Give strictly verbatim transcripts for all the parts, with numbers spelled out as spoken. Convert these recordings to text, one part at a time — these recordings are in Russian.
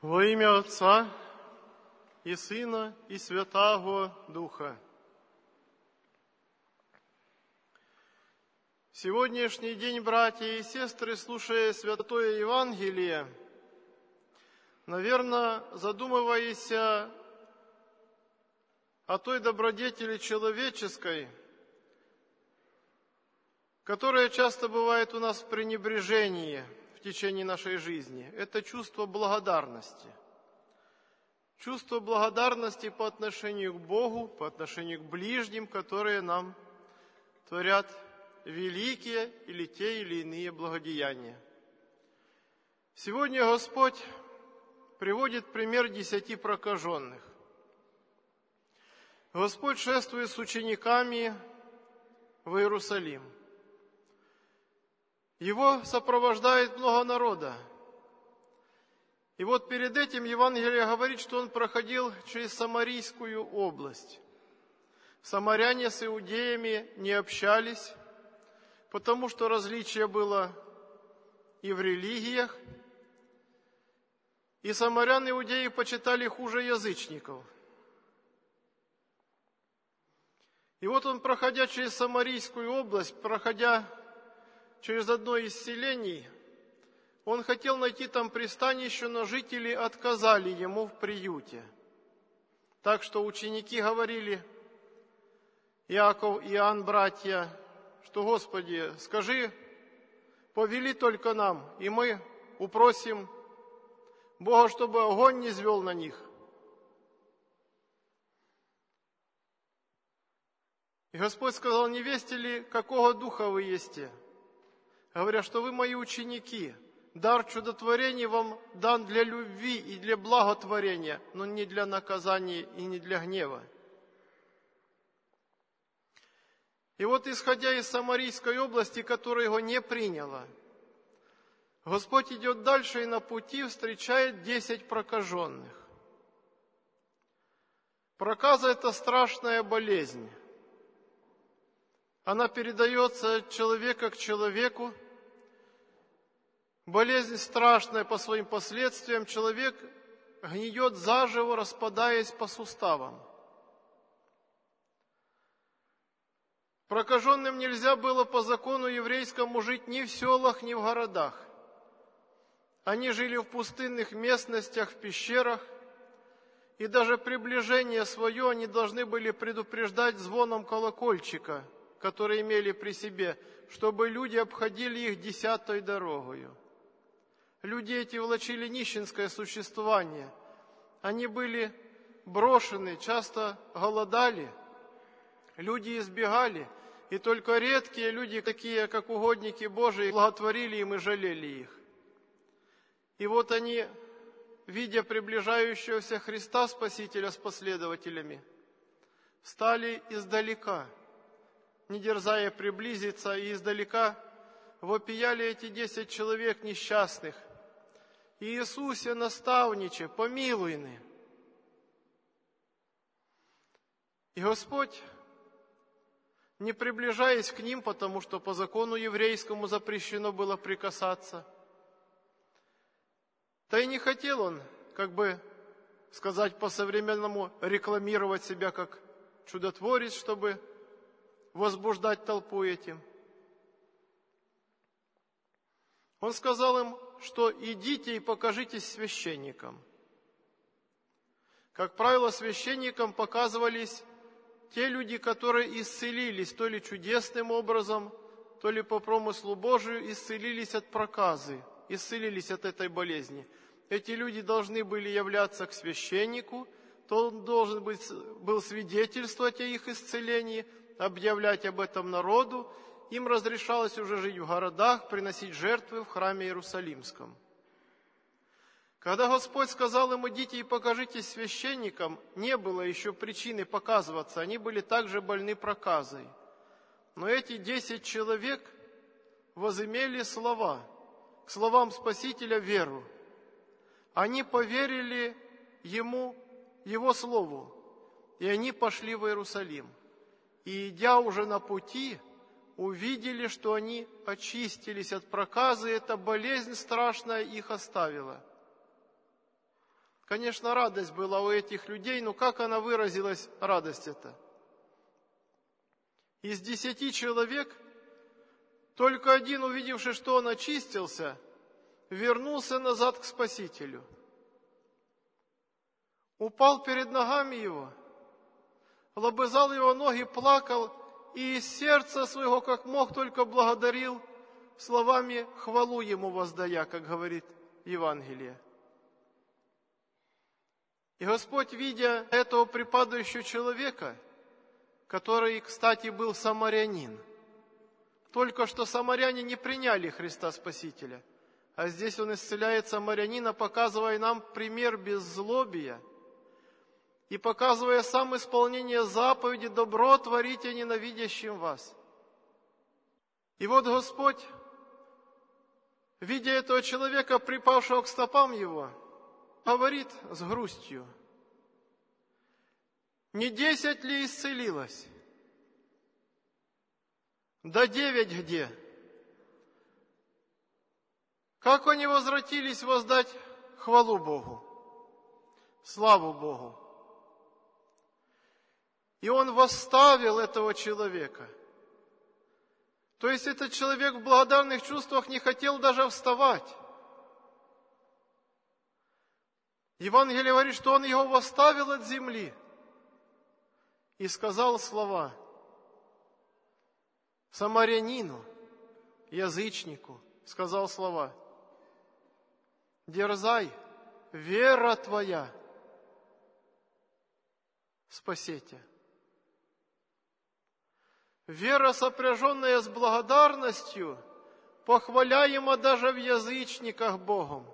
Во имя Отца и Сына и Святаго Духа. Сегодняшний день, братья и сестры, слушая Святое Евангелие, наверное, задумываясь о той добродетели человеческой, которая часто бывает у нас в пренебрежении в течение нашей жизни, это чувство благодарности. Чувство благодарности по отношению к Богу, по отношению к ближним, которые нам творят великие или те или иные благодеяния. Сегодня Господь приводит пример десяти прокаженных. Господь шествует с учениками в Иерусалим. Его сопровождает много народа. И вот перед этим Евангелие говорит, что он проходил через Самарийскую область. Самаряне с иудеями не общались, потому что различие было и в религиях, и самарян иудеи почитали хуже язычников. И вот он, проходя через Самарийскую область, проходя через одно из селений, он хотел найти там пристанище, но жители отказали ему в приюте. Так что ученики говорили, Иаков и Иоанн, братья, что, Господи, скажи, повели только нам, и мы упросим Бога, чтобы огонь не звел на них. И Господь сказал, не весте ли, какого духа вы есте? Говоря, что вы мои ученики, дар чудотворений вам дан для любви и для благотворения, но не для наказания и не для гнева. И вот, исходя из Самарийской области, которая его не приняла, Господь идет дальше и на пути встречает десять прокаженных. Проказа – это страшная болезнь. Она передается от человека к человеку. Болезнь страшная по своим последствиям. Человек гниет заживо, распадаясь по суставам. Прокаженным нельзя было по закону еврейскому жить ни в селах, ни в городах. Они жили в пустынных местностях, в пещерах, и даже приближение свое они должны были предупреждать звоном колокольчика, который имели при себе, чтобы люди обходили их десятой дорогою. Люди эти влачили нищенское существование. Они были брошены, часто голодали. Люди избегали, и только редкие люди, такие как угодники Божии, благотворили им и жалели их. И вот они, видя приближающегося Христа Спасителя с последователями, стали издалека, не дерзая приблизиться, и издалека вопияли эти десять человек несчастных. Иисусе, наставниче, помилуй ны. И Господь, не приближаясь к ним, потому что по закону еврейскому запрещено было прикасаться, да и не хотел он, как бы сказать по-современному, рекламировать себя как чудотворец, чтобы возбуждать толпу этим. Он сказал им, что идите и покажитесь священникам. Как правило, священникам показывались те люди, которые исцелились то ли чудесным образом, то ли по промыслу Божию исцелились от проказы, исцелились от этой болезни. Эти люди должны были являться к священнику, то он должен быть, был свидетельствовать о их исцелении, объявлять об этом народу. Им разрешалось уже жить в городах, приносить жертвы в храме Иерусалимском. Когда Господь сказал им, идите и покажитесь священникам, не было еще причины показываться, они были также больны проказой. Но эти десять человек возымели слова, к словам Спасителя веру. Они поверили Ему, Его Слову, и они пошли в Иерусалим. И, идя уже на пути, увидели, что они очистились от проказы, эта болезнь страшная их оставила. Конечно, радость была у этих людей, но как она выразилась, радость эта? Из десяти человек только один, увидевший, что он очистился, вернулся назад к Спасителю. Упал перед ногами его, лобызал его ноги, плакал и из сердца своего, как мог, только благодарил, словами хвалу ему воздая, как говорит Евангелие. И Господь, видя этого припадающего человека, который, кстати, был самарянин, только что самаряне не приняли Христа Спасителя, а здесь Он исцеляет самарянина, показывая нам пример беззлобия и показывая сам исполнение заповеди «добро творите ненавидящим вас». И вот Господь, видя этого человека, припавшего к стопам его, говорит с грустью: «Не десять ли исцелилось? Да девять где? Как они возвратились воздать хвалу Богу, славу Богу?» И Он восставил этого человека. То есть этот человек в благодарных чувствах не хотел даже вставать. Евангелие говорит, что Он его восставил от земли и сказал слова самарянину, язычнику, сказал слова: «Дерзай, вера твоя спасете». Вера, сопряженная с благодарностью, похваляема даже в язычниках Богом.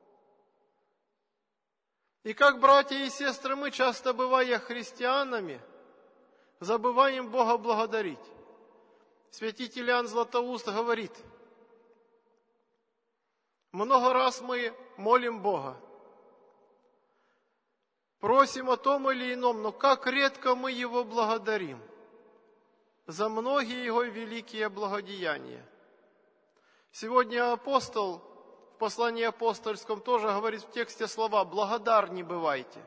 И как, братья и сестры, мы, часто бывая христианами, забываем Бога благодарить. Святитель Иоанн Златоуст говорит: много раз мы молим Бога, просим о том или ином, но как редко мы Его благодарим за многие Его великие благодеяния. Сегодня апостол в послании апостольском тоже говорит в тексте слова: «Благодарни бывайте».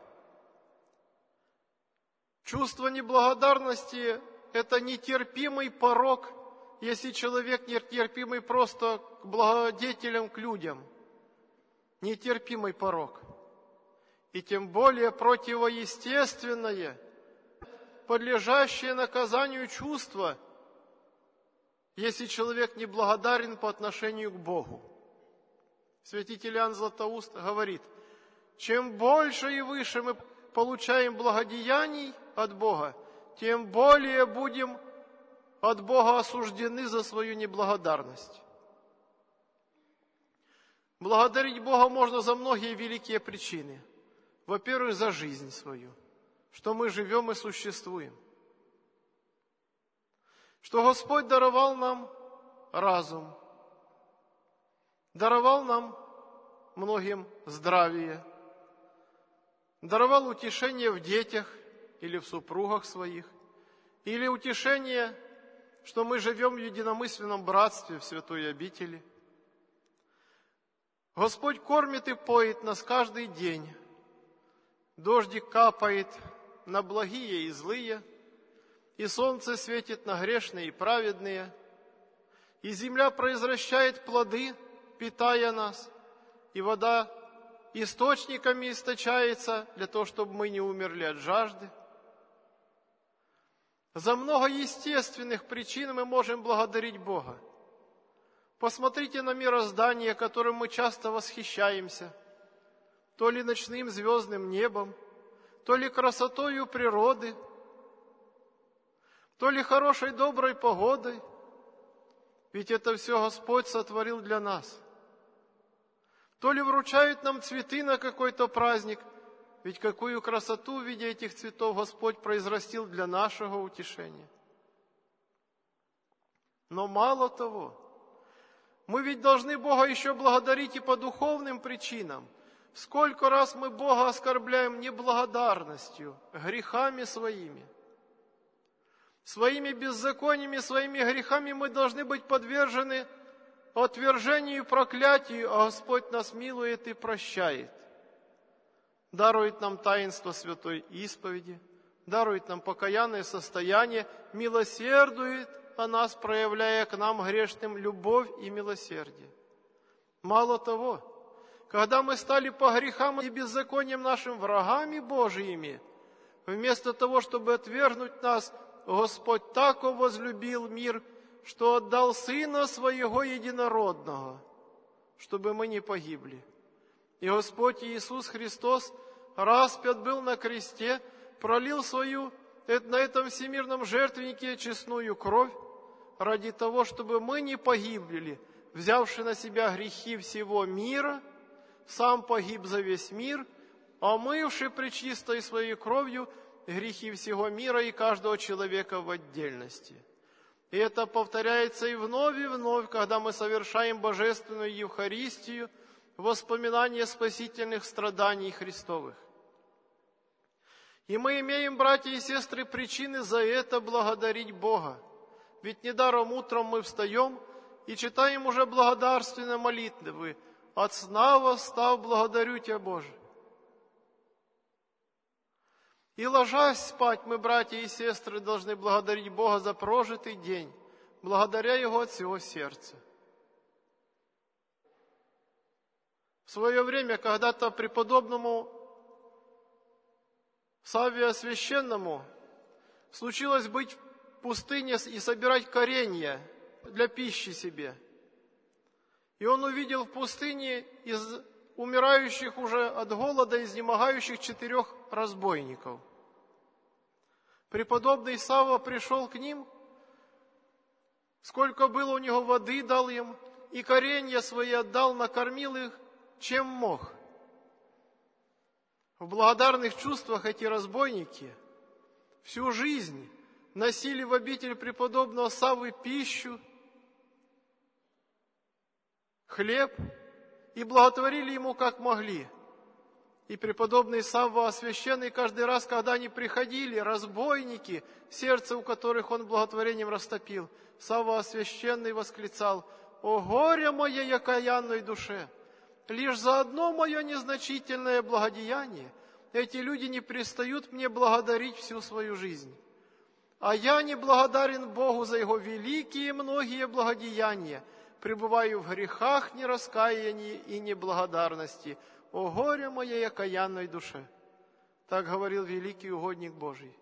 Чувство неблагодарности – это нетерпимый порок, если человек нетерпимый просто к благодетелям, к людям. Нетерпимый порок. И тем более противоестественное, подлежащее наказанию чувство, если человек неблагодарен по отношению к Богу. Святитель Иоанн Златоуст говорит: чем больше и выше мы получаем благодеяний от Бога, тем более будем от Бога осуждены за свою неблагодарность. Благодарить Бога можно за многие великие причины. Во-первых, за жизнь свою, что мы живем и существуем, что Господь даровал нам разум, даровал нам многим здравие, даровал утешение в детях или в супругах своих, или утешение, что мы живем в единомысленном братстве в святой обители. Господь кормит и поет нас каждый день. Дождик капает на благие и злые, и солнце светит на грешные и праведные, и земля произвращает плоды, питая нас, и вода источниками источается для того, чтобы мы не умерли от жажды. За много естественных причин мы можем благодарить Бога. Посмотрите на мироздание, которым мы часто восхищаемся, то ли ночным звездным небом, то ли красотою природы, то ли хорошей доброй погодой. Ведь это все Господь сотворил для нас. То ли вручают нам цветы на какой-то праздник, ведь какую красоту в виде этих цветов Господь произрастил для нашего утешения. Но мало того, мы ведь должны Бога еще благодарить и по духовным причинам. Сколько раз мы Бога оскорбляем неблагодарностью, грехами своими. Своими беззакониями, своими грехами мы должны быть подвержены отвержению и проклятию, а Господь нас милует и прощает. дарует нам таинство святой исповеди, дарует нам покаянное состояние, милосердует о нас, проявляя к нам грешным любовь и милосердие. Мало того, когда мы стали по грехам и беззакониям нашим врагами Божиими, вместо того, чтобы отвергнуть нас, Господь так возлюбил мир, что отдал Сына Своего Единородного, чтобы мы не погибли. И Господь Иисус Христос распят был на кресте, пролил свою на этом всемирном жертвеннике честную кровь ради того, чтобы мы не погибли, взявши на себя грехи всего мира, сам погиб за весь мир, омывши пречистой своей кровью грехи всего мира и каждого человека в отдельности. И это повторяется и вновь, и вновь, когда мы совершаем Божественную Евхаристию, воспоминание спасительных страданий Христовых. И мы имеем, братья и сестры, причины за это благодарить Бога. Ведь недаром утром мы встаем и читаем уже благодарственные молитвы: «От сна восстав, благодарю Тебя, Боже». И ложась спать, мы, братья и сестры, должны благодарить Бога за прожитый день, благодаря Его от всего сердца. В свое время когда-то преподобному Савве Священному случилось быть в пустыне и собирать коренья для пищи себе. И он увидел в пустыне из умирающих уже от голода, изнемогающих четырех разбойников. Преподобный Савва пришел к ним, сколько было у него воды, дал им, и коренья свои отдал, накормил их, чем мог. В благодарных чувствах эти разбойники всю жизнь носили в обитель преподобного Саввы пищу, хлеб, и благотворили ему как могли. И преподобный Савва Освященный каждый раз, когда они приходили, разбойники, сердце у которых он благотворением растопил, Савва Освященный восклицал: «О горе моей окаянной душе! Лишь за одно мое незначительное благодеяние эти люди не перестают мне благодарить всю свою жизнь. А я не благодарен Богу за Его великие и многие благодеяния, пребываю в грехах, нераскаянии и неблагодарности. О горе моей окаянной душе!» Так говорил великий угодник Божий.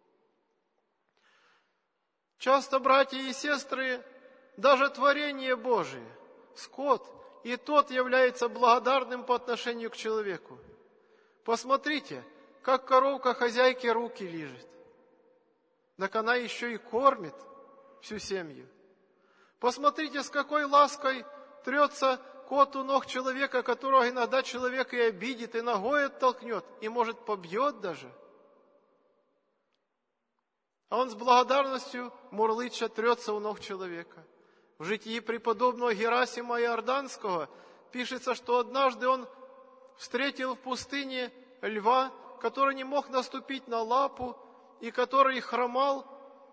Часто, братья и сестры, даже творение Божие, скот, и тот является благодарным по отношению к человеку. Посмотрите, как коровка хозяйке руки лижет. Так она еще и кормит всю семью. Посмотрите, с какой лаской трется кот у ног человека, которого иногда человек и обидит, и ногой оттолкнет, и, может, побьет даже. А он с благодарностью мурлыча трется у ног человека. В житии преподобного Герасима Иорданского пишется, что однажды он встретил в пустыне льва, который не мог наступить на лапу, и который хромал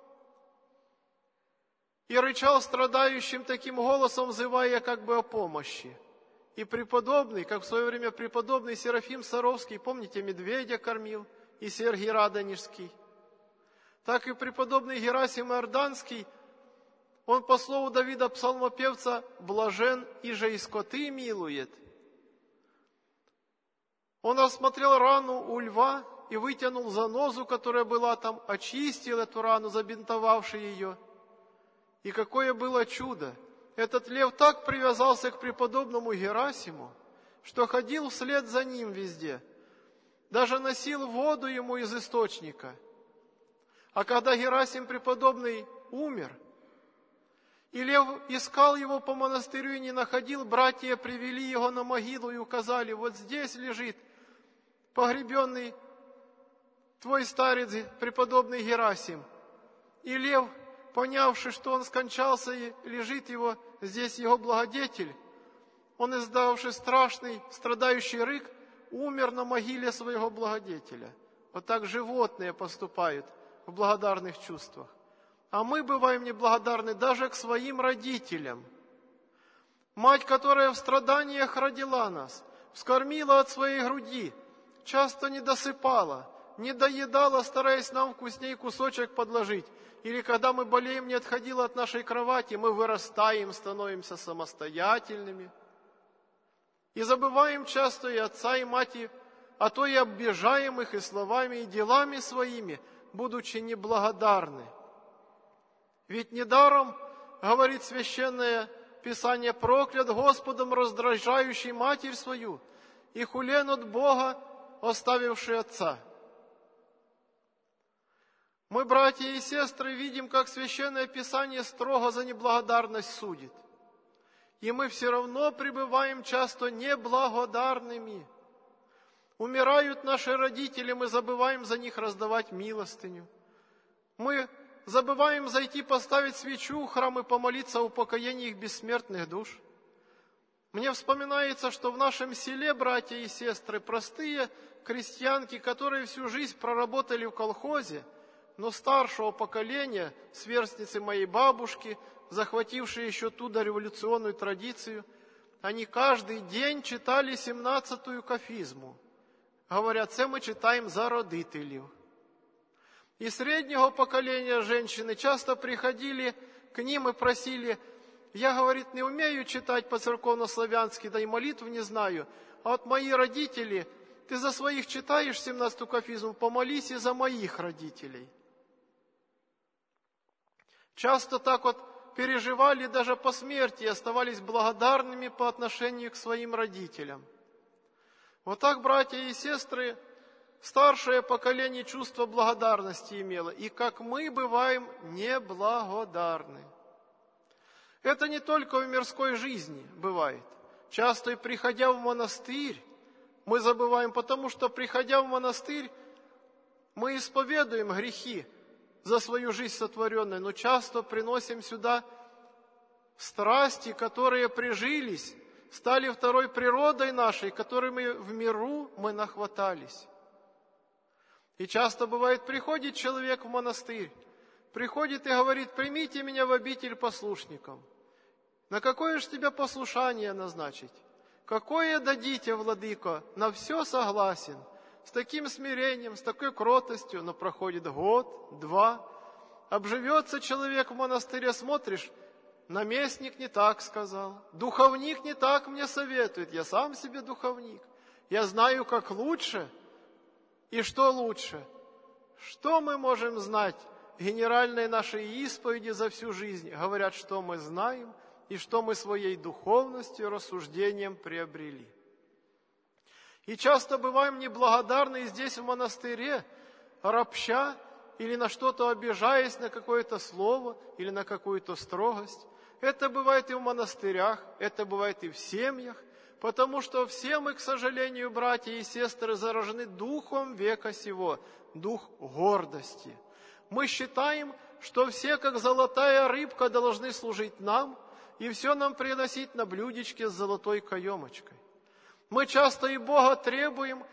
и рычал страдающим таким голосом, взывая как бы о помощи. И преподобный, как в свое время преподобный Серафим Саровский, помните, медведя кормил, и Сергий Радонежский, так и преподобный Герасим Иорданский, он, по слову Давида псалмопевца, блажен, иже и скоты милует. Он осмотрел рану у льва и вытянул занозу, которая была там, очистил эту рану, забинтовавши ее. И какое было чудо! Этот лев так привязался к преподобному Герасиму, что ходил вслед за ним везде, даже носил воду ему из источника. А когда Герасим преподобный умер, и лев искал его по монастырю и не находил, братья привели его на могилу и указали: вот здесь лежит погребенный твой старец, преподобный Герасим. И лев, понявши, что он скончался и лежит его здесь его благодетель, он, издавший страшный страдающий рык, умер на могиле своего благодетеля. Вот так животные поступают в благодарных чувствах. А мы бываем неблагодарны даже к своим родителям. Мать, которая в страданиях родила нас, вскормила от своей груди, часто не досыпала, не доедала, стараясь нам вкусней кусочек подложить. Или когда мы болеем, не отходила от нашей кровати, мы вырастаем, становимся самостоятельными. И забываем часто и отца, и мать, а то и обижаем их и словами, и делами своими, будучи неблагодарны. Ведь недаром, говорит Священное Писание, проклят Господом раздражающий матерь свою, и хулен от Бога, оставивший отца. Мы, братья и сестры, видим, как Священное Писание строго за неблагодарность судит. И мы все равно пребываем часто неблагодарными. Умирают наши родители, мы забываем за них раздавать милостыню. Мы забываем зайти поставить свечу в храм и помолиться о упокоении их бессмертных душ. Мне вспоминается, что в нашем селе, братья и сестры, простые крестьянки, которые всю жизнь проработали в колхозе, но старшего поколения, сверстницы моей бабушки, захватившие еще ту дореволюционную традицию, они каждый день читали семнадцатую кафизму. Говорят, це ми читаємо за родителів. И среднего поколения женщины часто приходили к ним и просили: я, говорит, не умею читать по-церковно-славянски, да и молитв не знаю, а вот мои родители, ты за своих читаешь семнадцатую кафизму, помолись и за моих родителей. Часто так вот переживали даже по смерти и оставались благодарными по отношению к своим родителям. Вот так, братья и сестры, старшее поколение чувство благодарности имело, и как мы бываем неблагодарны. Это не только в мирской жизни бывает. Часто и приходя в монастырь, мы забываем, потому что, приходя в монастырь, мы исповедуем грехи за свою жизнь сотворенную, но часто приносим сюда страсти, которые прижились, стали второй природой нашей, которыми в миру мы нахватались. И часто бывает, приходит человек в монастырь, приходит и говорит: примите меня в обитель послушником. На какое же тебя послушание назначить? Какое дадите, владыко? На все согласен. С таким смирением, с такой кротостью, но проходит год, два. Обживется человек в монастыре, смотришь, наместник не так сказал, духовник не так мне советует, я сам себе духовник. Я знаю, как лучше и что лучше. Что мы можем знать? Генеральные наши исповеди за всю жизнь говорят, что мы знаем и что мы своей духовностью, рассуждением приобрели. И часто бываем неблагодарны и здесь в монастыре, ропща или на что-то обижаясь, на какое-то слово или на какую-то строгость. Это бывает и в монастырях, это бывает и в семьях, потому что все мы, к сожалению, братья и сестры, заражены духом века сего, дух гордости. Мы считаем, что все, как золотая рыбка, должны служить нам и все нам приносить на блюдечке с золотой каемочкой. Мы часто и Бога требуем,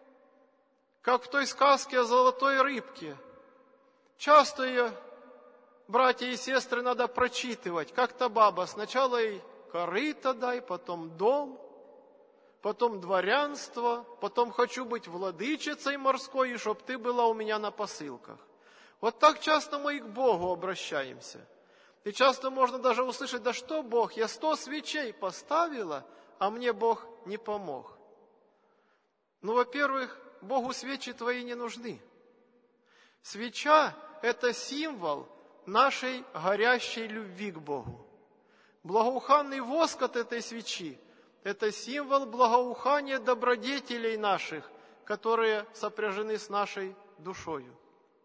как в той сказке о золотой рыбке. Часто ее, братья и сестры, надо прочитывать, как та баба. Сначала ей корыто дай, потом дом, потом дворянство, потом хочу быть владычицей морской, и чтоб ты была у меня на посылках. Вот так часто мы и к Богу обращаемся. И часто можно даже услышать: да что Бог, я сто свечей поставила, а мне Бог не помог. Ну, во-первых, Богу свечи твои не нужны. Свеча – это символ нашей горящей любви к Богу. Благоуханный воск от этой свечи – это символ благоухания добродетелей наших, которые сопряжены с нашей душою.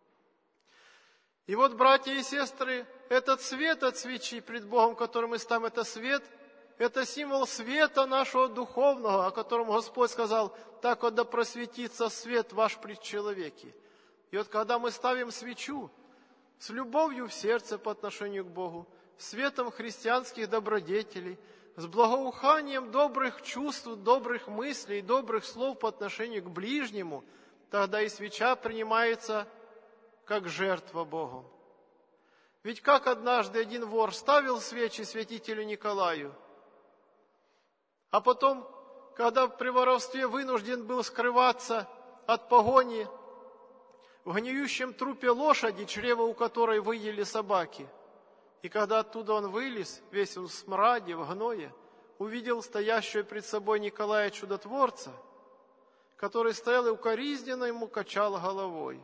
И вот, братья и сестры, этот свет от свечи пред Богом, который мы ставим, это свет, это символ света нашего духовного, о котором Господь сказал: так вот да просветится свет ваш пред человеке. И вот когда мы ставим свечу с любовью в сердце по отношению к Богу, светом христианских добродетелей, с благоуханием добрых чувств, добрых мыслей, добрых слов по отношению к ближнему, тогда и свеча принимается как жертва Богом. Ведь как однажды один вор ставил свечи святителю Николаю, а потом, когда при воровстве вынужден был скрываться от погони в гниющем трупе лошади, чрево у которой выели собаки. И когда оттуда он вылез, весь он в смраде, в гное, увидел стоящего пред собой Николая Чудотворца, который стоял и укоризненно ему качал головой.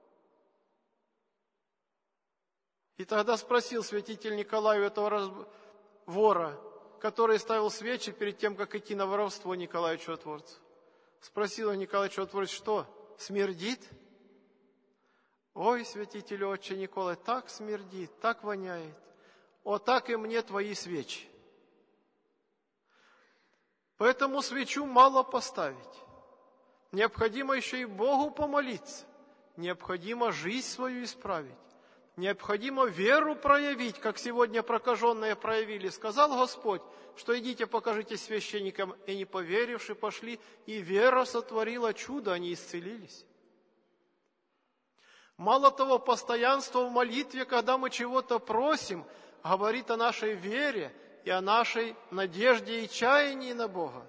И тогда спросил святитель Николай у этого раз... вора, который ставил свечи перед тем, как идти на воровство Николаю Чудотворцу. Спросил Николай Чудотворец, что, смердит? Ой, святитель отче Николай, так смердит, так воняет. О, так и мне твои свечи. Поэтому свечу мало поставить. Необходимо еще и Богу помолиться. Необходимо жизнь свою исправить. Необходимо веру проявить, как сегодня прокаженные проявили. Сказал Господь, что идите покажите священникам, и не поверивши пошли, и вера сотворила чудо, они исцелились. Мало того, постоянство в молитве, когда мы чего-то просим, говорит о нашей вере и о нашей надежде и чаянии на Бога.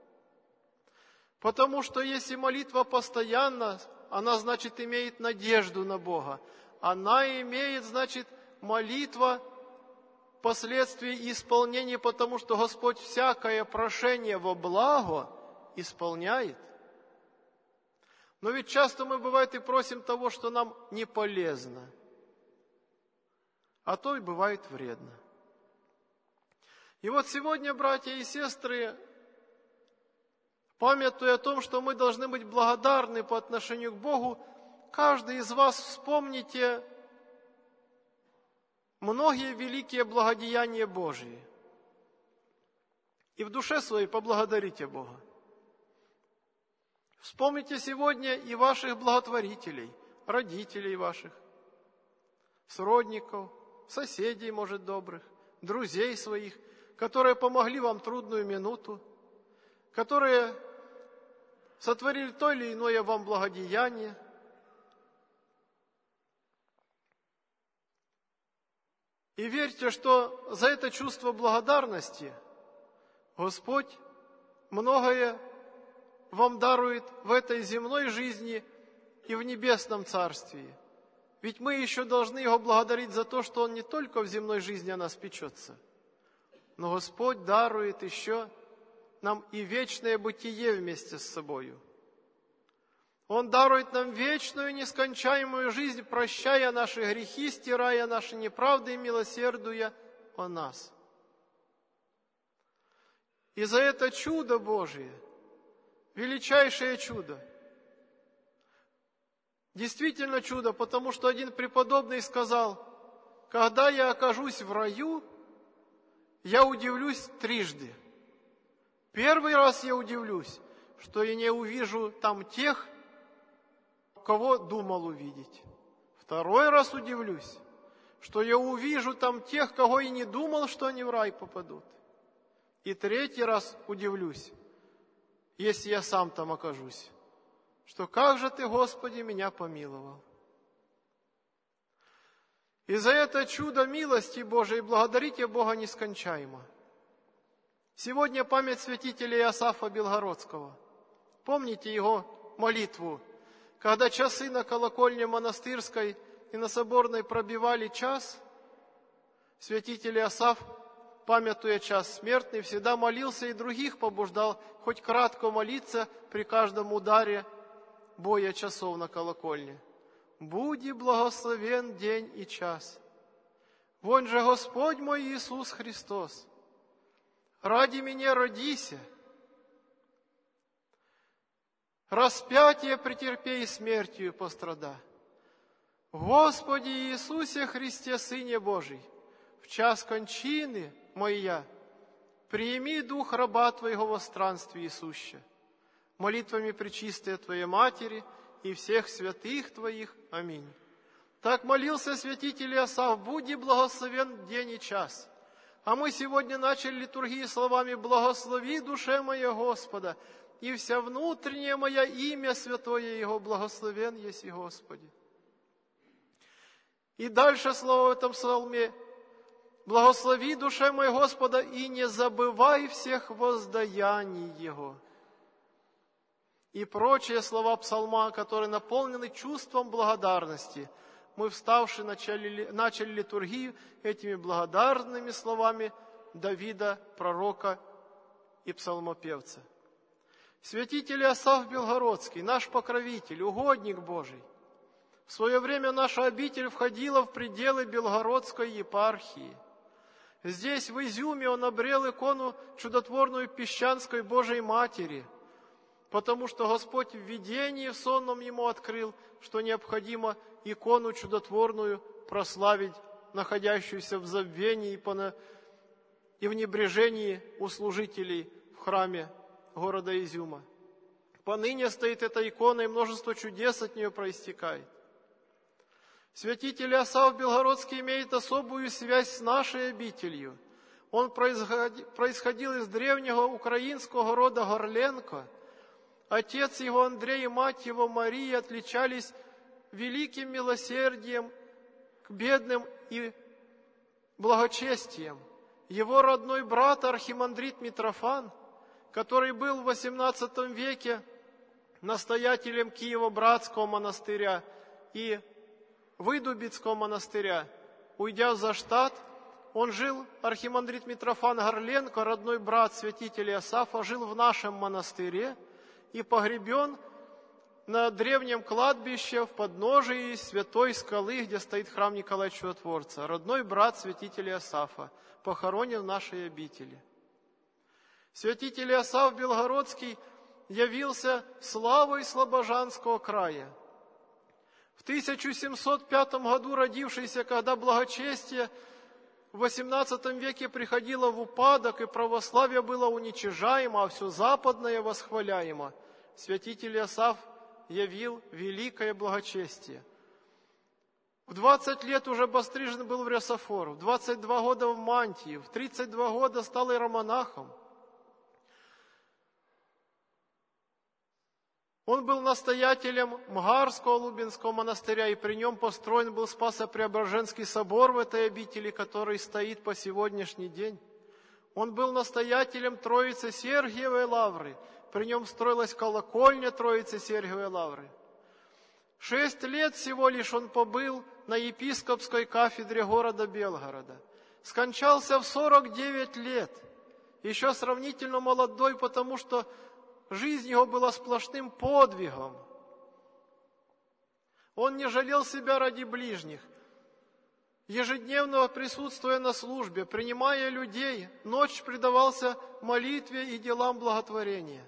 Потому что если молитва постоянна, она, значит, имеет надежду на Бога. Она имеет, значит, молитва впоследствии исполнения, потому что Господь всякое прошение во благо исполняет. Но ведь часто мы, бывает, и просим того, что нам не полезно, а то и бывает вредно. И вот сегодня, братья и сестры, памятуя о том, что мы должны быть благодарны по отношению к Богу, каждый из вас вспомните многие великие благодеяния Божьи. И в душе своей поблагодарите Бога. Вспомните сегодня и ваших благотворителей, родителей ваших, сродников, соседей, может, добрых, друзей своих, которые помогли вам в трудную минуту, которые сотворили то или иное вам благодеяние. И верьте, что за это чувство благодарности Господь многое вам дарует в этой земной жизни и в небесном царстве. Ведь мы еще должны Его благодарить за то, что Он не только в земной жизни о нас печется, но Господь дарует еще нам и вечное бытие вместе с собою. Он дарует нам вечную, нескончаемую жизнь, прощая наши грехи, стирая наши неправды и милосердуя о нас. И за это чудо Божие, величайшее чудо, действительно чудо, потому что один преподобный сказал, когда я окажусь в раю, я удивлюсь трижды. Первый раз я удивлюсь, что я не увижу там тех, кого думал увидеть. Второй раз удивлюсь, что я увижу там тех, кого и не думал, что они в рай попадут. И третий раз удивлюсь, если я сам там окажусь, что как же Ты, Господи, меня помиловал. И за это чудо милости Божией благодарите Бога нескончаемо. Сегодня память святителя Иосафа Белгородского. Помните его молитву, когда часы на колокольне монастырской и на соборной пробивали час, святитель Иосаф, памятуя час смертный, всегда молился и других побуждал хоть кратко молиться при каждом ударе боя часов на колокольне. «Буди благословен день и час. Вон же Господь мой Иисус Христос. Ради меня родися. Распятие претерпей, смертью пострада. Господи Иисусе Христе, Сыне Божий, в час кончины моя, приими дух раба Твоего во странстве Иисуще, молитвами пречистой Твоей Матери и всех святых Твоих. Аминь». Так молился святитель Иосаф: «Буди благословен день и час». А мы сегодня начали литургию словами: «Благослови, душе моя, Господа, и вся внутренняя моя имя святое Его, благословен еси Господи». И дальше слово в этом псалме: «Благослови, душе моя, Господа, и не забывай всех воздаяний Его». и прочие слова псалма, которые наполнены чувством благодарности. Мы, вставши, начали, начали литургию этими благодарными словами Давида, пророка и псалмопевца. Святитель Иосаф Белгородский, наш покровитель, угодник Божий. В свое время наша обитель входила в пределы Белгородской епархии. Здесь, в Изюме, он обрел икону чудотворную Песчанской Божией Матери, потому что Господь в видении в сонном ему открыл, что необходимо икону чудотворную прославить, находящуюся в забвении и в небрежении у служителей в храме города Изюма. Поныне стоит эта икона, и множество чудес от нее проистекает. Святитель Иосаф Белгородский имеет особую связь с нашей обителью. Он происходил из древнего украинского рода Горленко. Отец его Андрей и мать его Мария отличались великим милосердием к бедным и благочестием. Его родной брат архимандрит Митрофан, который был в восемнадцатом веке настоятелем Киево-Братского монастыря и Выдубицкого монастыря, уйдя за штат, он жил, архимандрит Митрофан Горленко, родной брат святителя Иосафа, жил в нашем монастыре и погребен на древнем кладбище в подножии святой скалы, где стоит храм Николая Чудотворца. Родной брат святителя Иосафа похоронен в нашей обители. Святитель Иосаф Белгородский явился славой Слобожанского края. В тысяча семьсот пятом году родившийся, когда благочестие в восемнадцатом веке приходило в упадок, и православие было уничижаемо, а все западное восхваляемо, святитель Иосаф явил великое благочестие. В двадцать лет уже пострижен был в рясофор, в двадцать два года в мантии, в тридцать два года стал иеромонахом. Он был настоятелем Мгарского Лубенского монастыря, и при нем построен был Спасо-Преображенский собор в этой обители, который стоит по сегодняшний день. Он был настоятелем Троицы Сергиевой Лавры, при нем строилась колокольня Троицы Сергиевой Лавры. Шесть лет всего лишь он побыл на епископской кафедре города Белгорода. Скончался в сорок девять лет, еще сравнительно молодой, потому что жизнь его была сплошным подвигом. Он не жалел себя ради ближних. Ежедневно присутствуя на службе, принимая людей, ночь предавался молитве и делам благотворения.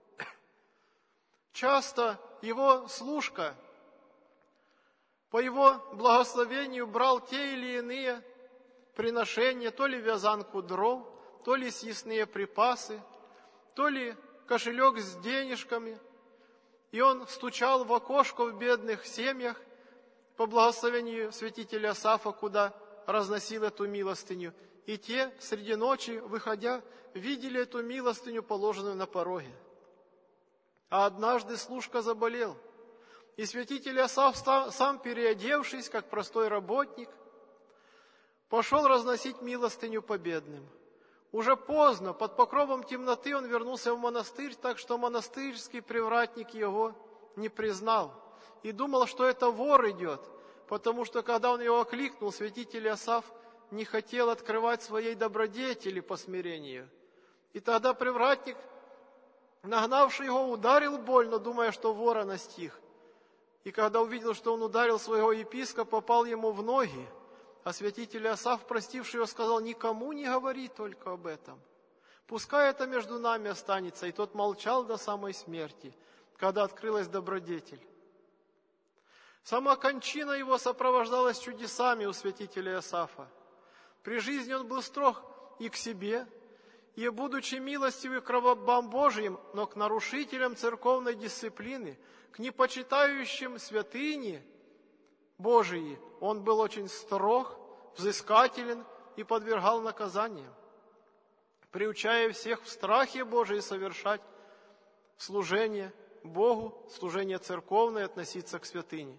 Часто его служка по его благословению брал те или иные приношения, то ли вязанку дров, то ли съестные припасы, то ли кошелек с денежками, и он стучал в окошко в бедных семьях по благословению святителя Иосафа, куда разносил эту милостыню. И те среди ночи, выходя, видели эту милостыню, положенную на пороге. А однажды служка заболел, и святитель Иосаф, сам переодевшись, как простой работник, пошел разносить милостыню по бедным. Уже поздно, под покровом темноты, он вернулся в монастырь, так что монастырский привратник его не признал и думал, что это вор идет, потому что, когда он его окликнул, святитель Иосаф не хотел открывать своей добродетели по смирению. И тогда привратник, нагнавший его, ударил больно, думая, что вора настиг. И когда увидел, что он ударил своего епископа, попал ему в ноги. А святитель Иосаф, простивший его, сказал: никому не говори только об этом. Пускай это между нами останется. И тот молчал до самой смерти, когда открылась добродетель. Сама кончина его сопровождалась чудесами у святителя Иосафа. При жизни он был строг и к себе, и, будучи милостивым к рабам Божиим, но к нарушителям церковной дисциплины, к непочитающим святыни Божии, он был очень строг, взыскателен и подвергал наказаниям, приучая всех в страхе Божием совершать служение Богу, служение церковное, относиться к святыне.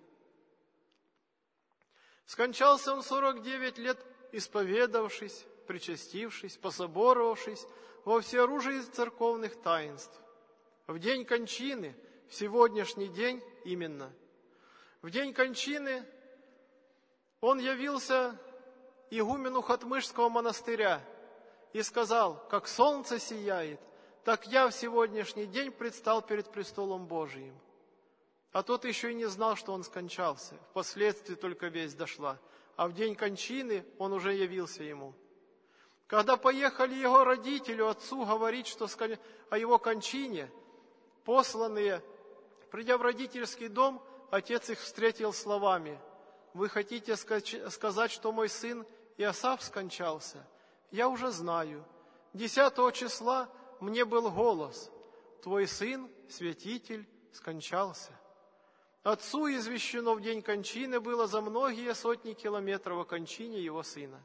Скончался он сорок девять лет, исповедавшись, причастившись, пособоровавшись во всеоружии церковных таинств. В день кончины в сегодняшний день именно. В день кончины он явился игумену Хатмышского монастыря и сказал: «Как солнце сияет, так я в сегодняшний день предстал перед престолом Божиим». А тот еще и не знал, что он скончался. Впоследствии только весть дошла. А в день кончины он уже явился ему. Когда поехали его родителю, отцу, говорить, что о его кончине, посланные, придя в родительский дом, отец их встретил словами: «Вы хотите сказать, что мой сын Иосаф скончался? Я уже знаю. Десятого числа мне был голос: твой сын, святитель, скончался». Отцу извещено в день кончины было за многие сотни километров о кончине его сына.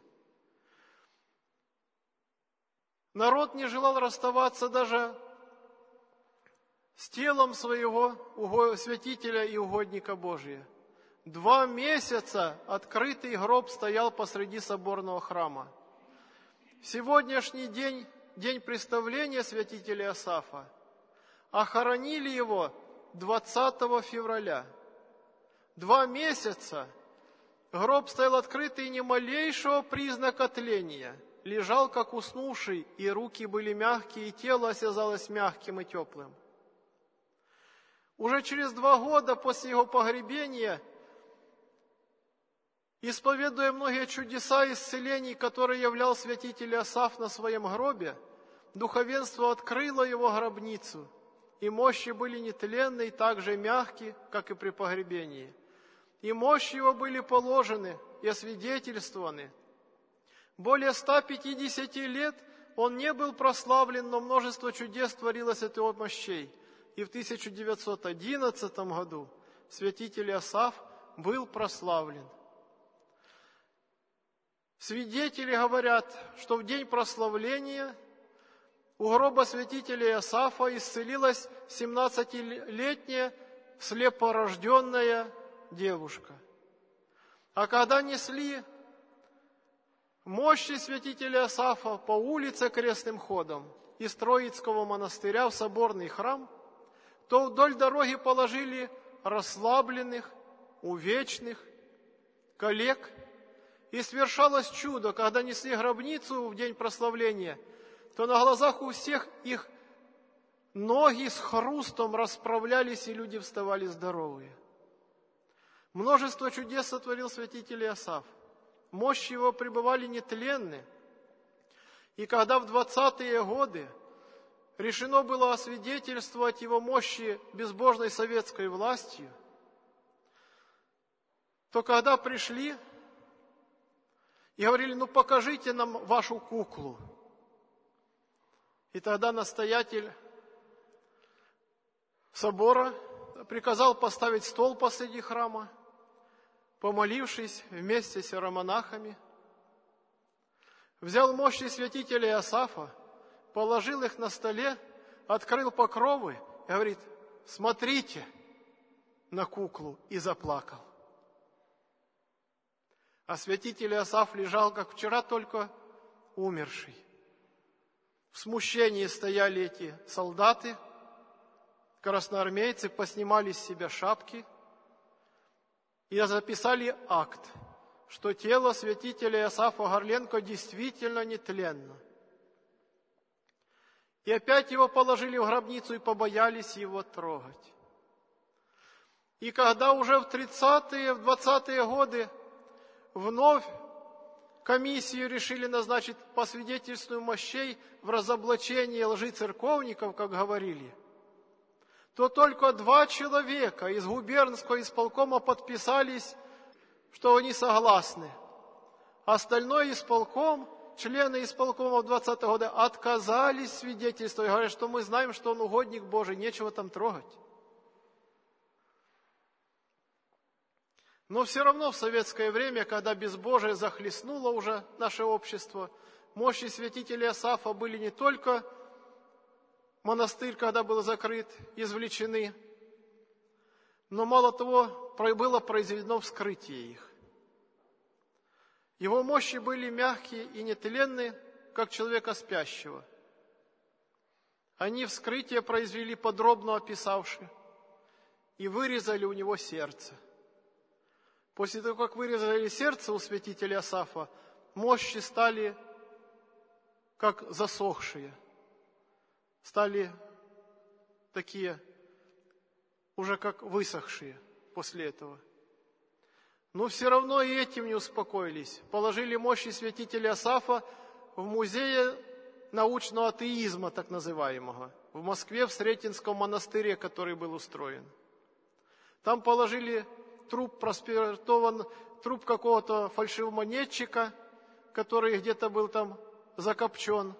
Народ не желал расставаться даже с телом своего святителя и угодника Божия. Два месяца открытый гроб стоял посреди соборного храма. В сегодняшний день, день представления святителя Иосафа, а хоронили его двадцатого февраля. Два месяца гроб стоял открытый, и ни малейшего признака тления. Лежал, как уснувший, и руки были мягкие, и тело осязалось мягким и теплым. Уже через два года после его погребения, исповедуя многие чудеса исцелений, которые являл святитель Иосаф на своем гробе, духовенство открыло его гробницу, и мощи были нетленны и так же мягкие, как и при погребении. И мощи его были положены и освидетельствованы. Более ста пятидесяти лет он не был прославлен, но множество чудес творилось от его мощей. И в тысяча девятьсот одиннадцатом году святитель Иосаф был прославлен. Свидетели говорят, что в день прославления у гроба святителя Иосафа исцелилась семнадцатилетняя слепорожденная девушка. А когда несли мощи святителя Иосафа по улице крестным ходом из Троицкого монастыря в соборный храм, то вдоль дороги положили расслабленных, увечных, коллег. И свершалось чудо, когда несли гробницу в день прославления, то на глазах у всех их ноги с хрустом расправлялись, и люди вставали здоровые. Множество чудес сотворил святитель Иосаф. Мощи его пребывали нетленны. И когда в двадцатые годы решено было освидетельствовать его мощи безбожной советской властью, то когда пришли и говорили: ну покажите нам вашу куклу. И тогда настоятель собора приказал поставить стол посреди храма, помолившись вместе с иеромонахами, взял мощи святителя Иосафа, положил их на столе, открыл покровы и говорит: смотрите на куклу, и заплакал. А святитель Иосаф лежал, как вчера только умерший. В смущении стояли эти солдаты, красноармейцы, поснимали с себя шапки и записали акт, что тело святителя Иосафа Горленко действительно нетленно. И опять его положили в гробницу и побоялись его трогать. И когда уже в тридцатые, в двадцатые годы вновь комиссию решили назначить по свидетельству мощей в разоблачении лжи церковников, как говорили, то только два человека из губернского исполкома подписались, что они согласны. Остальной исполком, члены исполкома в двадцатые годы отказались свидетельствовать, говорят, что мы знаем, что он угодник Божий, нечего там трогать. Но все равно в советское время, когда безбожие захлестнуло уже наше общество, мощи святителя Иосафа были не только монастырь, когда был закрыт, извлечены, но мало того, было произведено вскрытие их. Его мощи были мягкие и нетленны, как человека спящего. Они вскрытие произвели, подробно описавши и вырезали у него сердце. После того, как вырезали сердце у святителя Иосафа, мощи стали как засохшие, стали такие уже как высохшие после этого. Но все равно и этим не успокоились. Положили мощи святителя Иосафа в музее научного атеизма, так называемого, в Москве, в Сретенском монастыре, который был устроен. Там положили труп проспиртован, труп какого-то фальшивомонетчика, который где-то был там закопчен.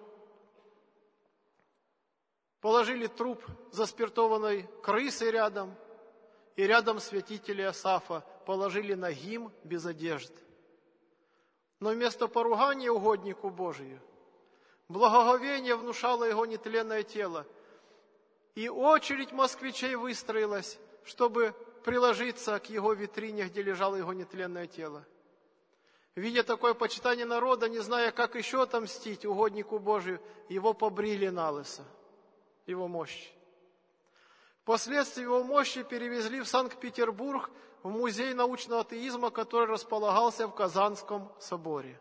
Положили труп заспиртованной крысы рядом, и рядом святителя Иосафа положили нагим без одежды. Но вместо поругания угоднику Божию, благоговение внушало его нетленное тело, и очередь москвичей выстроилась, чтобы приложиться к его витрине, где лежало его нетленное тело. Видя такое почитание народа, не зная, как еще отомстить угоднику Божию, его побрили налысо, его мощи. Впоследствии его мощи перевезли в Санкт-Петербург в музей научного атеизма, который располагался в Казанском соборе.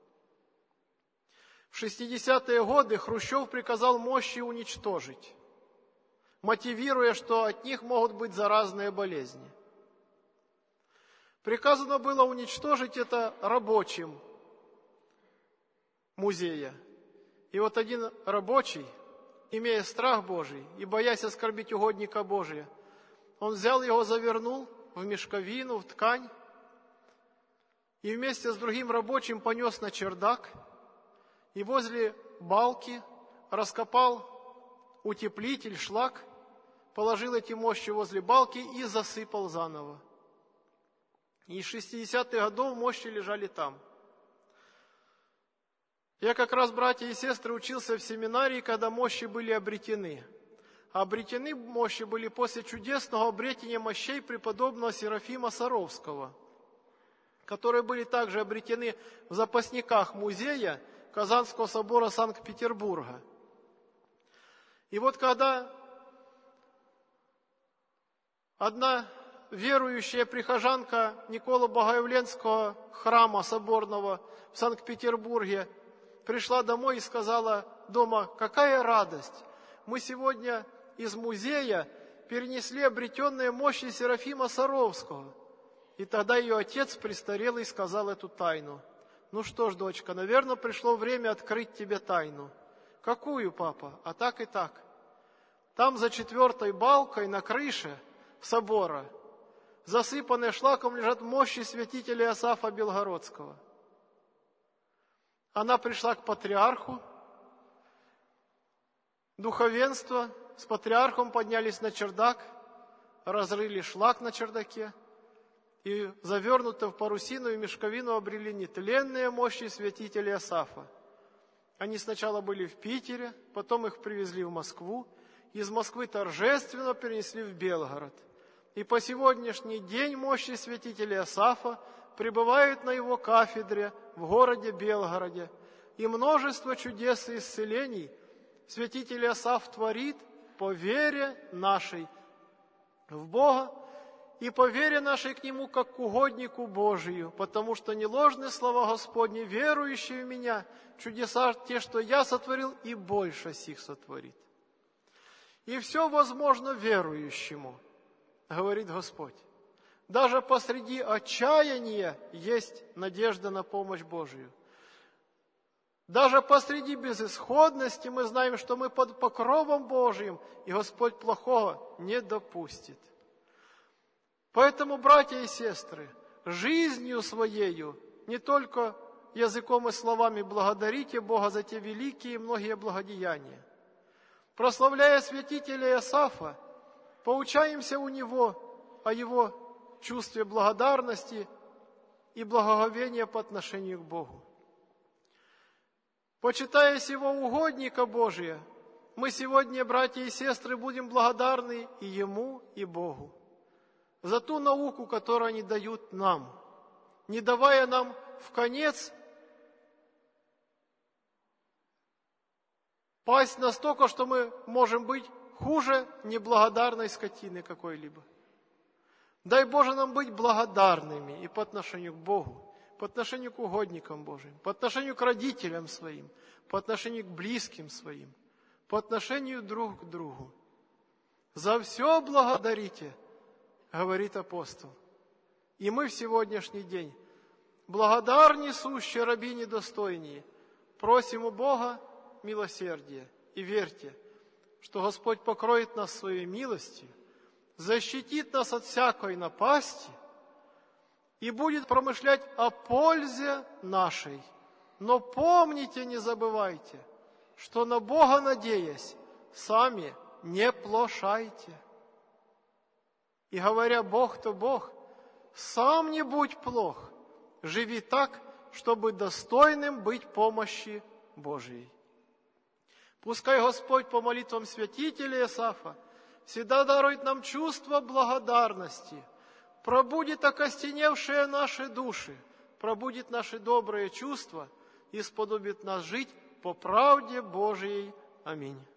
В шестидесятые годы Хрущев приказал мощи уничтожить, мотивируя, что от них могут быть заразные болезни. Приказано было уничтожить это рабочим музея. И вот один рабочий, имея страх Божий и боясь оскорбить угодника Божия, он взял его, завернул в мешковину, в ткань, и вместе с другим рабочим понес на чердак, и возле балки раскопал утеплитель, шлак, положил эти мощи возле балки и засыпал заново. И с шестидесятых годов мощи лежали там. Я как раз, братья и сестры, учился в семинарии, когда мощи были обретены. А обретены мощи были после чудесного обретения мощей преподобного Серафима Саровского, которые были также обретены в запасниках музея Казанского собора Санкт-Петербурга. И вот когда одна верующая прихожанка Никола Богоявленского храма соборного в Санкт-Петербурге пришла домой и сказала дома: какая радость! Мы сегодня из музея перенесли обретенные мощи Серафима Саровского. И тогда ее отец престарелый сказал эту тайну. Ну что ж, дочка, наверное, пришло время открыть тебе тайну. Какую, папа? А так и так. Там за четвертой балкой на крыше собора, засыпанные шлаком, лежат мощи святителя Иосафа Белгородского. Она пришла к патриарху, духовенство с патриархом поднялись на чердак, разрыли шлак на чердаке и, завернуты в парусину и мешковину, обрели нетленные мощи святителя Иосафа. Они сначала были в Питере, потом их привезли в Москву, из Москвы торжественно перенесли в Белгород. И по сегодняшний день мощи святителя Иосафа пребывают на его кафедре в городе Белгороде. И множество чудес и исцелений святитель Иосаф творит по вере нашей в Бога и по вере нашей к Нему, как к угоднику Божию, потому что не ложны слова Господни, верующие в Меня, чудеса те, что Я сотворил, и больше сих сотворит. И все возможно верующему, говорит Господь. Даже посреди отчаяния есть надежда на помощь Божию. Даже посреди безысходности мы знаем, что мы под покровом Божьим, и Господь плохого не допустит. Поэтому, братья и сестры, жизнью своею, не только языком и словами, благодарите Бога за те великие и многие благодеяния. Прославляя святителя Иосафа, поучаемся у него о его чувстве благодарности и благоговения по отношению к Богу. Почитая сего угодника Божия, мы сегодня, братья и сестры, будем благодарны и Ему, и Богу за ту науку, которую они дают нам, не давая нам в конец пасть настолько, что мы можем быть хуже неблагодарной скотины какой-либо. Дай, Боже, нам быть благодарными и по отношению к Богу, по отношению к угодникам Божьим, по отношению к родителям своим, по отношению к близким своим, по отношению друг к другу. За все благодарите, говорит апостол. И мы в сегодняшний день, благодарни сущие раби недостойние, просим у Бога милосердия и верьте, что Господь покроет нас своей милостью, защитит нас от всякой напасти и будет промышлять о пользе нашей. Но помните, не забывайте, что на Бога надеясь, сами не плошайте. И говоря Бог, то Бог, сам не будь плох, живи так, чтобы достойным быть помощи Божией. Пускай Господь по молитвам святителя Иосафа всегда дарует нам чувство благодарности, пробудит окостеневшие наши души, пробудит наши добрые чувства и сподобит нас жить по правде Божией. Аминь.